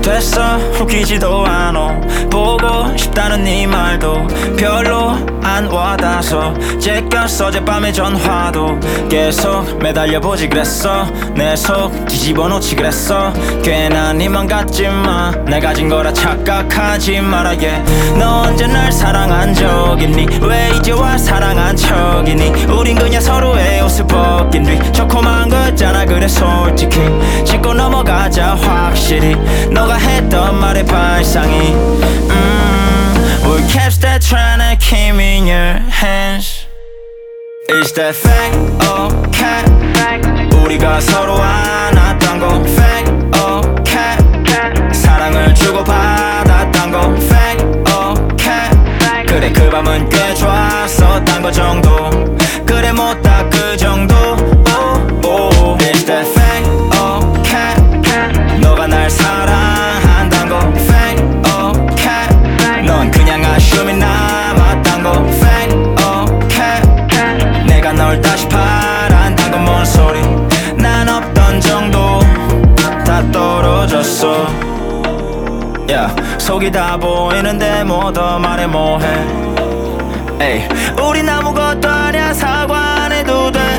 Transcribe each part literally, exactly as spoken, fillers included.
됐어 웃기지도 않아. 보고 싶다는 네 말도 별로 안 와닿아서 제꼈어 어젯밤에 전화도 계속 매달려보지 그랬어. 내 속 뒤집어 놓지 그랬어. 괜한 니만 같지만 날 가진 거라 착각하지 말아. yeah. 너 언제 날 사랑한 적 있니? 왜 이제 와 사랑한 척이니? 우린 그냥 서로의 옷을 벗긴 뒤 조그만 거잖아. 그래 솔직히 짚고 넘어가자 확실히. 너가 했던 말의 발상이 음, We kept that trying to keep me in your hands. Is that fact or cat? 우리가 서로 안았던 거 fact or cat? 사랑을 주고받았던 거 fact or cat? 그래 그 밤은 꽤 좋았었던 거 정도. 그래 못다 그 정도. oh, oh. Is that fact or cat? 너가 날 사랑한단 거 fact or cat? 넌 그냥 아쉬움이 남았단 거 fact or cat? 내가 널 다시 바란단 건 뭔 소리. 난 없던 정도 다 떨어졌어. yeah. 속이 다 보이는데 뭐 더 말해 뭐해. 에이, 우린 아무것도 아냐. 사과 안 해도 돼.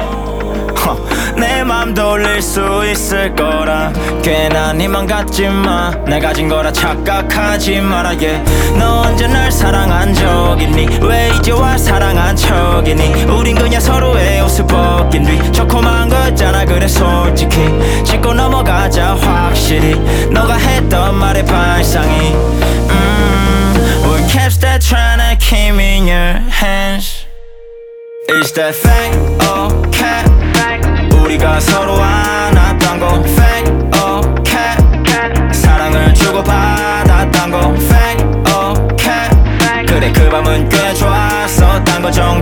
내 맘 돌릴 수 있을 거라. 괜한 니만 같지만 날 가진 거라 착각하지 말아. yeah. 너 언제 날 사랑한 적 있니? 왜 이제 와 사랑한 척이니? 우린 그냥 서로의 옷을 벗긴 뒤 조그만 거잖아. 그래 솔직히 짚고 넘어가자 확실히. 너가 했던 말의 발상이 음, We kept that trying to keep me in your hands. Is that fact or cat? 우리가 서로 안았던 거 fact or cat? 사랑을 주고받았던 거 fact or cat? 그래 그 밤은 꽤 좋았었던 거 정도.